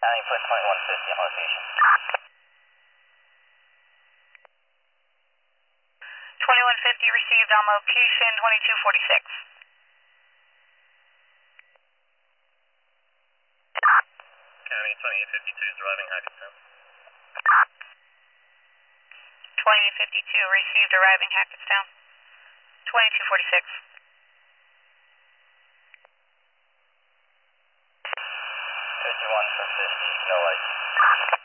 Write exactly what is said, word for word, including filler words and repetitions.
County put twenty-one fifty on location. twenty-one fifty received on location, twenty-two forty-six. County twenty-eight fifty-two is arriving Hackettstown. twenty-eight fifty-two received arriving Hackettstown, twenty-two forty-six. fifty-one for fifty, no lights.